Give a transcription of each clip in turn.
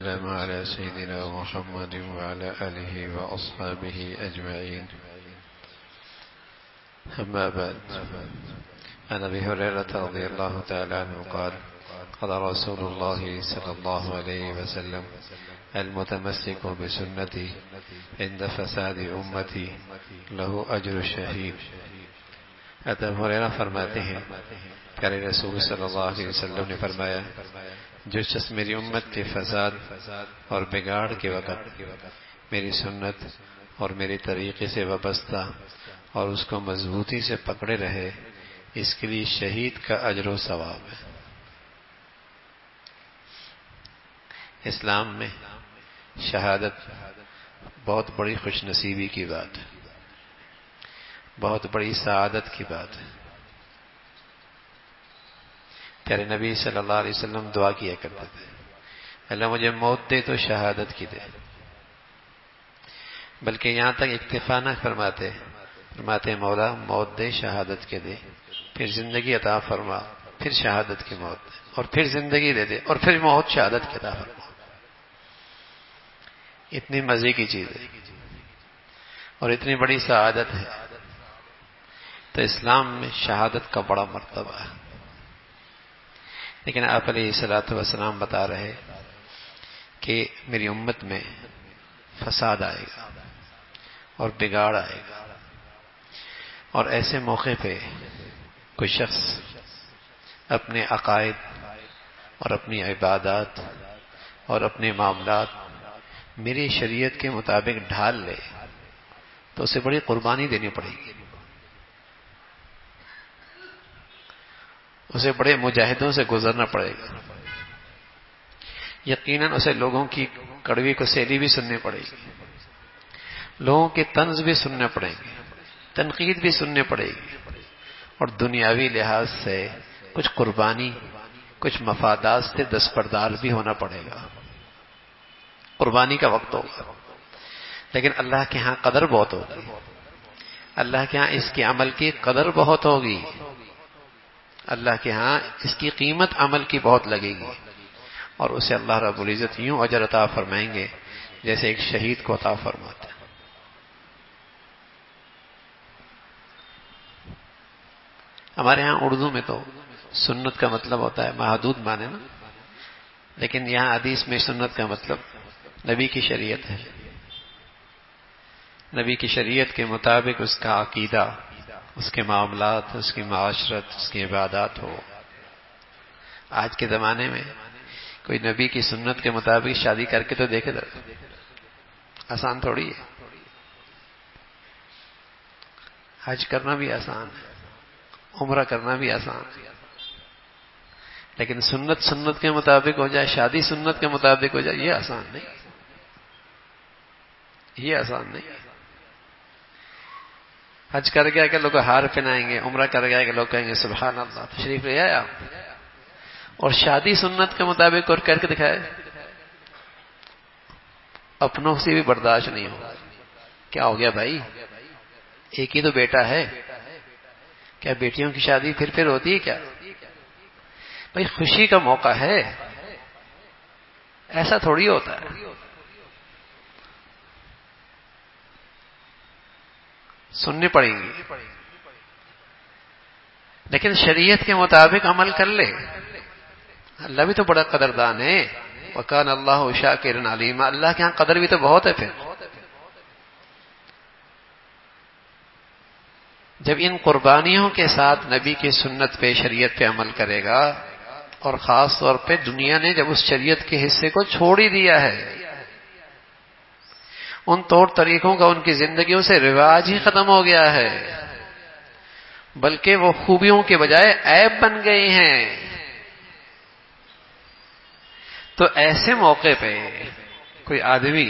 السلام على سيدنا محمد وعلى آله وأصحابه أجمعين. أما بعد، عن أبي هريرة رضي الله تعالى عنه قال: قال رسول الله صلى الله عليه وسلم: المتمسك بسنتي عند فساد أمتي له أجر الشهيد. ابو ہریرہ فرماتے ہیں پیارے رسول صلی اللہ علیہ وسلم نے فرمایا، جو شخص میری امت کے فساد اور بگاڑ کے وقت میری سنت اور میرے طریقے سے وابستہ اور اس کو مضبوطی سے پکڑے رہے، اس کے لیے شہید کا اجر و ثواب ہے۔ اسلام میں شہادت بہت بڑی خوش نصیبی کی بات ہے، بہت بڑی سعادت کی بات ہے۔ پیارے نبی صلی اللہ علیہ وسلم دعا کیا کرتے تھے، اللہ مجھے موت دے تو شہادت کی دے، بلکہ یہاں تک اکتفا نہ فرماتے مولا موت دے شہادت کے دے، پھر زندگی عطا فرما، پھر شہادت کی موت دے، اور پھر زندگی دے دے، اور پھر موت شہادت کی عطا فرما۔ اتنی مزے کی چیز ہے اور اتنی بڑی سعادت ہے، تو اسلام میں شہادت کا بڑا مرتبہ ہے۔ لیکن آپ علیہ الصلوۃ والسلام بتا رہے کہ میری امت میں فساد آئے گا اور بگاڑ آئے گا، اور ایسے موقع پہ کوئی شخص اپنے عقائد اور اپنی عبادات اور اپنے معاملات میری شریعت کے مطابق ڈھال لے تو اسے بڑی قربانی دینی پڑے گی، اسے بڑے مجاہدوں سے گزرنا پڑے گا، یقیناً اسے لوگوں کی کڑوی کسیلی بھی سننی پڑے گی، لوگوں کے طنز بھی سننے پڑیں گے، تنقید بھی سننے پڑے گی، اور دنیاوی لحاظ سے کچھ قربانی، کچھ مفادات سے دستبردار بھی ہونا پڑے گا۔ قربانی کا وقت ہوگا، لیکن اللہ کے ہاں قدر بہت ہوگی، اللہ کے ہاں اس کے عمل کی قدر بہت ہوگی، اللہ کے ہاں اس کی قیمت عمل کی بہت لگے گی، اور اسے اللہ رب العزت یوں اجر عطا فرمائیں گے جیسے ایک شہید کو عطا فرماتے ہیں۔ ہمارے ہاں اردو میں تو سنت کا مطلب ہوتا ہے محدود معنی نا، لیکن یہاں حدیث میں سنت کا مطلب نبی کی شریعت ہے، نبی کی شریعت کے مطابق اس کا عقیدہ، اس کے معاملات، اس کی معاشرت، اس کی عبادات ہو۔ آج کے زمانے میں کوئی نبی کی سنت کے مطابق شادی کر کے تو دیکھے تو آسان تھوڑی ہے، حج کرنا بھی آسان ہے، عمرہ کرنا بھی آسان ہے، لیکن سنت کے مطابق ہو جائے، شادی سنت کے مطابق ہو جائے، یہ آسان نہیں، یہ آسان نہیں۔ حج کر گیا کہ لوگ ہار پہنائیں گے، عمرہ کر گیا کہ لوگ کہیں گے سبحان اللہ تشریف لے آیا، اور شادی سنت کے مطابق اور کر کے دکھائے، اپنوں سے بھی برداشت نہیں ہو۔ کیا ہو گیا بھائی، ایک ہی تو بیٹا ہے، کیا بیٹیوں کی شادی پھر ہوتی ہے کیا؟ بھائی خوشی کا موقع ہے، ایسا تھوڑی ہوتا ہے۔ سننی پڑیں گی، لیکن شریعت کے مطابق عمل کر لے، اللہ بھی تو بڑا قدردان ہے، وَكَانَ اللَّهُ شَاكِرًا عَلِيمًا، اللہ کے ہاں قدر بھی تو بہت ہے۔ پھر جب ان قربانیوں کے ساتھ نبی کی سنت پہ، شریعت پہ عمل کرے گا، اور خاص طور پہ دنیا نے جب اس شریعت کے حصے کو چھوڑ ہی دیا ہے، ان طور طریقوں کا ان کی زندگیوں سے رواج ہی ختم ہو گیا ہے، بلکہ وہ خوبیوں کے بجائے عیب بن گئی ہیں، تو ایسے موقع پہ کوئی آدمی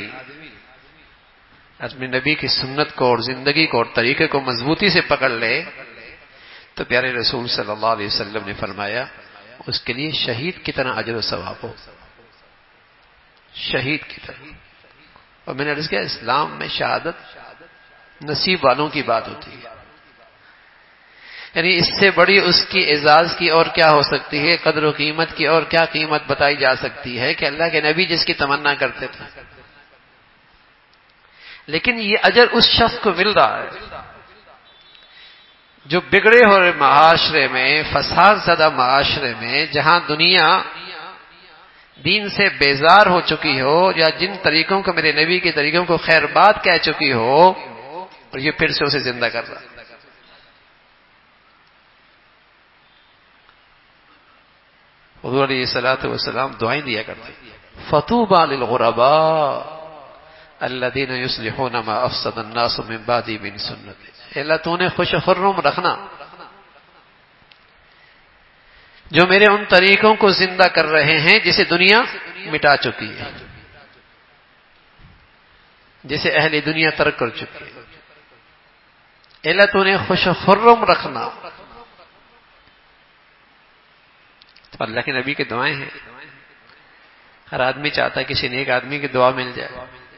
اپنے نبی کی سنت کو اور زندگی کو اور طریقے کو مضبوطی سے پکڑ لے تو پیارے رسول صلی اللہ علیہ وسلم نے فرمایا اس کے لیے شہید کی طرح اجر و ثواب ہو، شہید کی طرح۔ اور میں نے عرض کیا اسلام میں شہادت نصیب والوں کی بات ہوتی ہے، یعنی اس سے بڑی اس کی اعزاز کی اور کیا ہو سکتی ہے، قدر و قیمت کی اور کیا قیمت بتائی جا سکتی ہے کہ اللہ کے نبی جس کی تمنا کرتے تھے. لیکن یہ اجر اس شخص کو مل رہا ہے جو بگڑے ہوئے معاشرے میں، فساد زدہ معاشرے میں، جہاں دنیا دین سے بیزار ہو چکی ہو، یا جن طریقوں کو میرے نبی کے طریقوں کو خیر بات کہہ چکی ہو، اور یہ پھر سے اسے زندہ کر رہا. حضور علیہ الصلوۃ والسلام دعائیں دیا کرتے، فطوبى للغرباء الذين يصلحون ما افسد الناس من بعدي من سنتي. اللہ تو نے خوش و خرم رکھنا جو میرے ان طریقوں کو زندہ کر رہے ہیں جسے دنیا مٹا چکی ہے، جسے اہل دنیا ترک کر چکی ہے. اللہ تو نے خوش و خرم رکھنا. تو اللہ کے نبی کی دعائیں ہیں. ہر آدمی چاہتا ہے کسی نیک آدمی کی دعا مل جائے.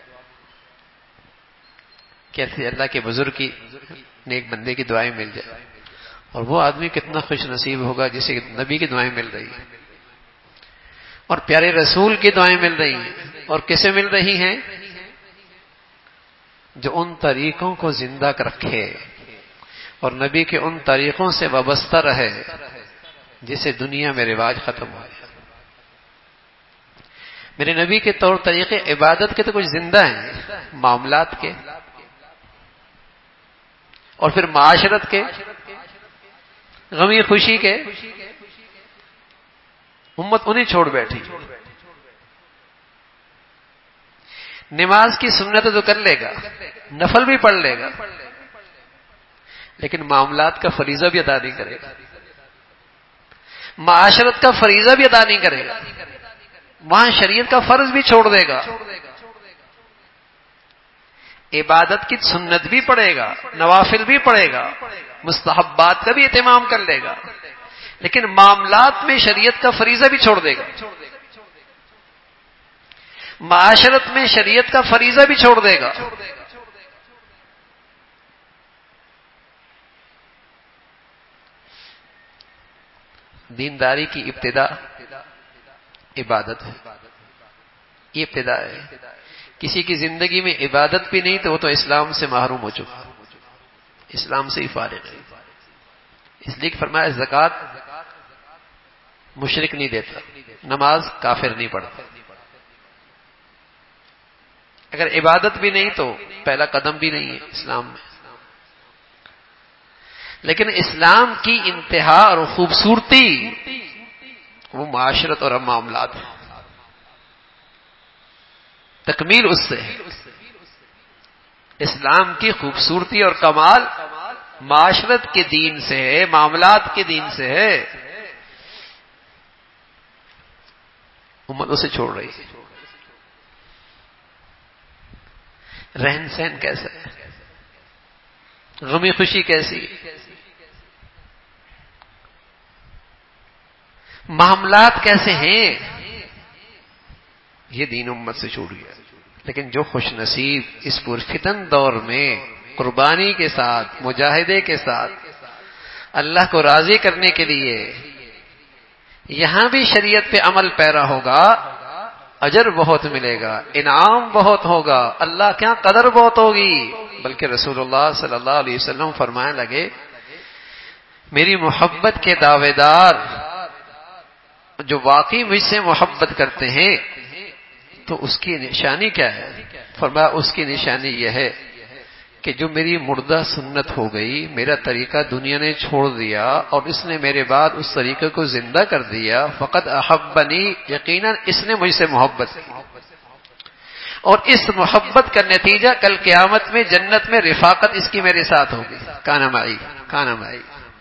کیسے اللہ کے بزرگ کی، نیک بندے کی دعائیں مل جائے. اور وہ آدمی کتنا خوش نصیب ہوگا جسے نبی کی دعائیں مل رہی ہیں، اور پیارے رسول کی دعائیں مل رہی ہیں. اور کسے مل رہی ہیں؟ جو ان طریقوں کو زندہ رکھے اور نبی کے ان طریقوں سے وابستہ رہے جسے دنیا میں رواج ختم ہو گیا. میرے نبی کے طور طریقے عبادت کے تو کچھ زندہ ہیں، معاملات کے اور پھر معاشرت کے، غمی خوشی کے. امت انہیں چھوڑ بیٹھی. نماز کی سنت تو کر لے گا، نفل بھی پڑھ لے گا، لیکن معاملات کا فریضہ بھی ادا نہیں کرے گا، معاشرت کا فریضہ بھی ادا نہیں کرے گا، وہاں شریعت کا فرض بھی چھوڑ دے گا. عبادت کی سنت بھی پڑھے گا، نوافل بھی پڑھے گا، مستحبات کا بھی اہتمام کر لے گا، لیکن معاملات میں شریعت کا فریضہ بھی چھوڑ دے گا، معاشرت میں شریعت کا فریضہ بھی چھوڑ دے گا. دینداری کی ابتدا عبادت ہے، یہ ابتدا ہے. کسی کی زندگی میں عبادت بھی نہیں تو وہ تو اسلام سے محروم ہو چکا، اسلام سے ہی فارغ ہے. اس لیے کہ فرمایا زکوٰۃ مشرک نہیں دیتا، نماز کافر نہیں پڑھتا. اگر عبادت بھی نہیں تو پہلا قدم بھی نہیں ہے اسلام میں. لیکن اسلام کی انتہا اور خوبصورتی وہ معاشرت اور معاملات ہیں، تکمیل اس سے ہے. اسلام کی خوبصورتی اور کمال معاشرت کے دین سے ہے، معاملات کے دین سے ہے. امت اسے چھوڑ رہی ہے. رہن سہن کیسا ہے، غمی خوشی کیسی، معاملات کیسے ہیں، یہ دین امت سے چھوٹ گیا. لیکن جو خوش نصیب اس پرفتن دور میں قربانی کے ساتھ، مجاہدے کے ساتھ اللہ کو راضی کرنے کے لیے یہاں بھی شریعت پہ عمل پیرا ہوگا، اجر بہت ملے گا، انعام بہت ہوگا، اللہ کیا قدر بہت ہوگی. بلکہ رسول اللہ صلی اللہ علیہ وسلم فرمانے لگے میری محبت کے دعوے دار جو واقعی مجھ سے محبت کرتے ہیں تو اس کی نشانی کیا ہے؟ فرمایا اس کی نشانی یہ ہے کہ جو میری مردہ سنت ہو گئی، میرا طریقہ دنیا نے چھوڑ دیا اور اس نے میرے بعد اس طریقے کو زندہ کر دیا، فقط احبنی، یقیناً اس نے مجھ سے محبت کی، اور اس محبت کا نتیجہ کل قیامت میں جنت میں رفاقت اس کی میرے ساتھ ہوگی. کان معی، کان معی.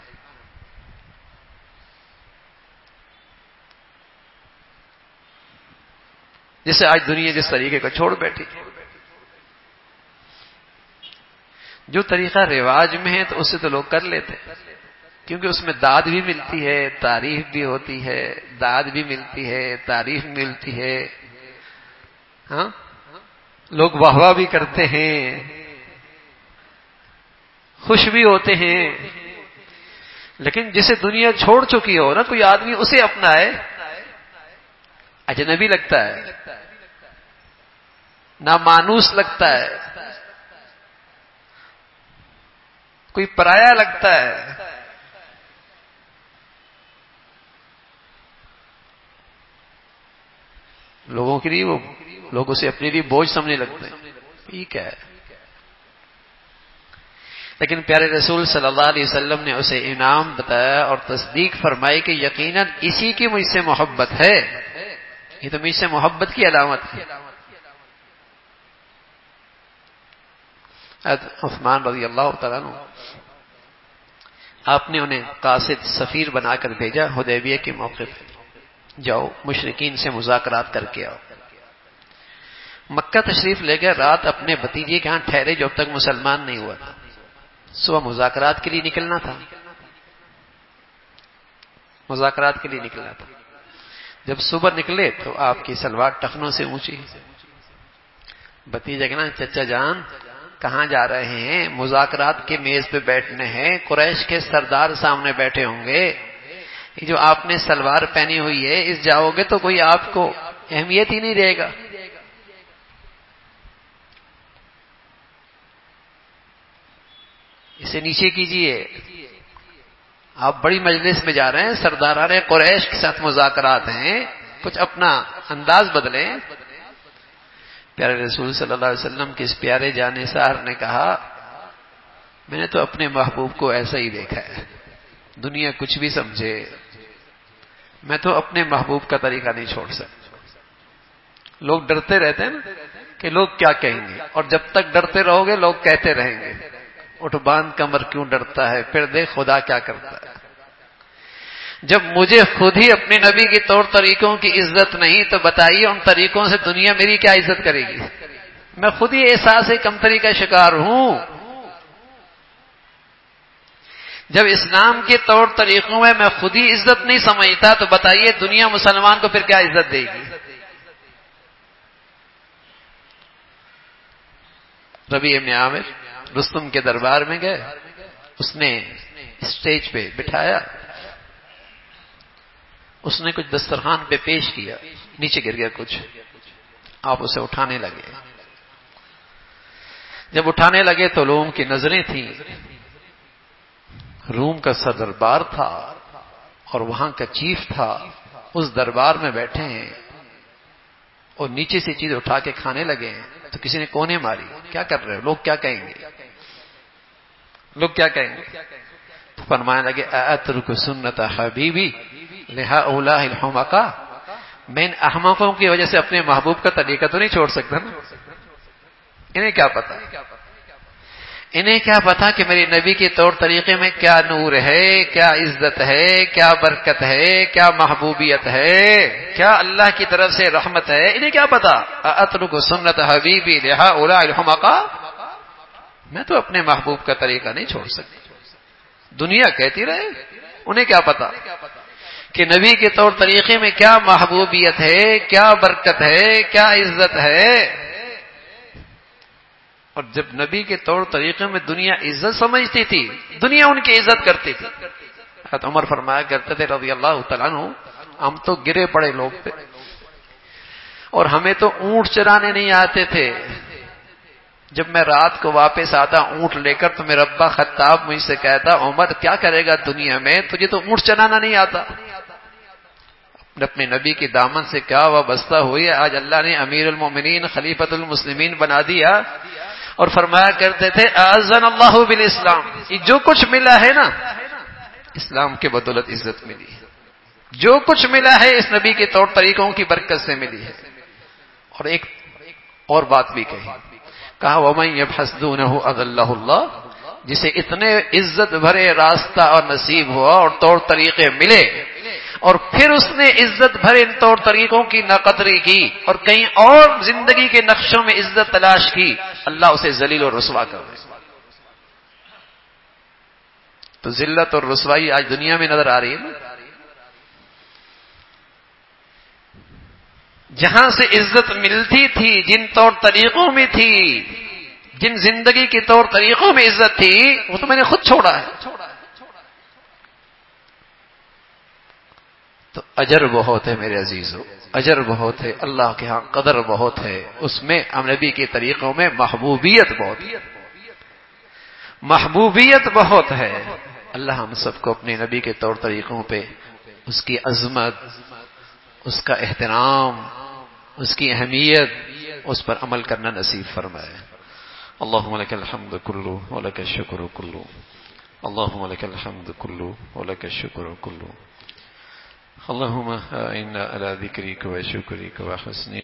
جسے آج دنیا جس طریقے کا چھوڑ بیٹھی، جو طریقہ رواج میں ہے تو اسے تو لوگ کر لیتے کیونکہ اس میں داد بھی ملتی ہے، تعریف بھی ہوتی ہے، داد بھی ملتی ہے، تعریف ملتی ہے. ہاں، لوگ واہ واہ بھی کرتے ہیں، خوش بھی ہوتے ہیں. لیکن جسے دنیا چھوڑ چکی ہو نا کوئی آدمی اسے اپنائے اجنبی لگتا ہے، نامانوس لگتا ہے، کوئی پرایا لگتا ہے. لوگوں کے لیے وہ لوگ اسے اپنے لیے بوجھ سمجھنے لگتے ہیں. ٹھیک ہے، لیکن پیارے رسول صلی اللہ علیہ وسلم نے اسے انعام بتایا اور تصدیق فرمائی کہ یقیناً اسی کی مجھ سے محبت ہے. یہ تو مجھ سے محبت کی علامت ہے. عثمان رضی اللہ تعالیٰ عنہ آپ نے انہیں قاصد سفیر بنا کر بھیجا حدیبیہ کے موقع پہ، جاؤ مشرکین سے مذاکرات کر کے آؤ. مکہ تشریف لے گئے، رات اپنے بھتیجے کے ہاں ٹھہرے جب تک مسلمان نہیں ہوا تھا. صبح مذاکرات کے لیے نکلنا تھا، مذاکرات کے لیے نکلنا تھا. جب صبح نکلے تو آپ کی سلوار ٹخنوں سے اونچی. بھتیجا کہنا چچا جان کہاں جا رہے ہیں؟ مذاکرات کے میز پہ بیٹھنے ہیں، قریش کے سردار سامنے بیٹھے ہوں گے. یہ جو آپ نے سلوار پہنی ہوئی ہے اس جاؤ گے تو کوئی آپ کو اہمیت ہی نہیں دے گا. اسے نیچے کیجئے، آپ بڑی مجلس میں جا رہے ہیں، سرداران قریش کے ساتھ مذاکرات ہیں، کچھ اپنا انداز بدلیں. پیارے رسول صلی اللہ علیہ وسلم کے اس پیارے جانثار نے کہا میں نے تو اپنے محبوب کو ایسا ہی دیکھا ہے، دنیا کچھ بھی سمجھے میں تو اپنے محبوب کا طریقہ نہیں چھوڑ سکتا. لوگ ڈرتے رہتے ہیں نا کہ لوگ کیا کہیں گے، اور جب تک ڈرتے رہو گے لوگ کہتے رہیں گے اٹھ باندھ کمر کیوں ڈرتا ہے، پھر دیکھ خدا کیا کرتا ہے. جب مجھے خود ہی اپنے نبی کے طور طریقوں کی عزت نہیں تو بتائیے ان طریقوں سے دنیا میری کیا عزت کرے گی. میں خود ہی احساس کمتری کا شکار ہوں. جب اسلام کے طور طریقوں میں خود ہی عزت نہیں سمجھتا تو بتائیے دنیا مسلمان کو پھر کیا عزت دے گی. ربیع ابن عامر رستم کے دربار میں گئے، اس نے اسٹیج پہ بٹھایا، اس نے کچھ دسترخوان پہ پیش کیا، نیچے گر گیا کچھ، آپ اسے اٹھانے لگے. جب اٹھانے لگے تو لوگوں کی نظریں تھیں، روم کا صدر دربار تھا اور وہاں کا چیف تھا، اس دربار میں بیٹھے ہیں اور نیچے سے چیز اٹھا کے کھانے لگے ہیں. تو کسی نے کونے ماری، کیا کر رہے ہو، لوگ کیا کہیں گے، لوگ کیا کہیں گے. تو فرمانے لگے اترک سنت حبیبی لہؤلاء الحمقاء، میں ان احمقوں کی وجہ سے اپنے محبوب کا طریقہ تو نہیں چھوڑ سکتا نا. انہیں کیا پتا، انہیں کیا پتا کہ میرے نبی کے طور طریقے میں کیا نور ہے، کیا عزت ہے، کیا برکت ہے، کیا محبوبیت ہے، کیا اللہ کی طرف سے رحمت ہے. انہیں کیا پتا. اترک سنت حبیبی لہؤلاء الحمقاء، میں تو اپنے محبوب کا طریقہ نہیں چھوڑ سکتا. دنیا کہتی رہے، انہیں کیا پتا کہ نبی کے طور طریقے میں کیا محبوبیت ہے، کیا برکت ہے، کیا عزت ہے. اور جب نبی کے طور طریقے میں دنیا عزت سمجھتی تھی، دنیا ان کی عزت کرتی تھی. حضرت عمر فرمایا کرتے تھے رضی اللہ تعالیٰ عنہ ہم تو گرے پڑے لوگ تھے اور ہمیں تو اونٹ چرانے نہیں آتے تھے. جب میں رات کو واپس آتا اونٹ لے کر تو میرا ابا خطاب مجھ سے کہتا عمر کیا کرے گا دنیا میں، تجھے تو اونٹ چلانا نہیں آتا. اپنے نبی کے دامن سے کیا وابستہ ہوئی، آج اللہ نے امیر المومنین خلیفۃ المسلمین بنا دیا. اور فرمایا کرتے تھے اعزنا اللہ بالاسلام، یہ جو کچھ ملا ہے نا اسلام کے بدولت عزت ملی ہے، جو کچھ ملا ہے اس نبی کے طور طریقوں کی برکت سے ملی ہے. اور ایک اور بات بھی کہا وَمَن يَبْحَثْ دُونَهُ أَضَلَّهُ اللَّهُ، جسے اتنے عزت بھرے راستہ اور نصیب ہوا اور طور طریقے ملے اور پھر اس نے عزت بھرے ان طور طریقوں کی ناقدری کی اور کہیں اور زندگی کے نقشوں میں عزت تلاش کی، اللہ اسے ذلیل اور رسوا کر دے. تو ذلت اور رسوائی آج دنیا میں نظر آ رہی ہے نا. جہاں سے عزت ملتی تھی، جن طور طریقوں میں تھی، جن زندگی کے طور طریقوں میں عزت تھی، وہ تو میں نے خود چھوڑا ہے. تو اجر بہت ہے میرے عزیزو، اجر بہت ہے، اللہ کے ہاں قدر بہت ہے، اس میں نبی کے طریقوں میں محبوبیت بہت ہے، محبوبیت بہت ہے۔ اللہ ہم سب کو اپنے نبی کے طور طریقوں پہ اس کی عظمت، اس کا احترام، اس کی اہمیت، اس پر عمل کرنا نصیب فرمائے۔ اللهم لك الحمد كله ولك الشكر كله، اللهم لك الحمد كله ولك الشكر كله، اللهم إنا على ذكرك وشكرك وحسن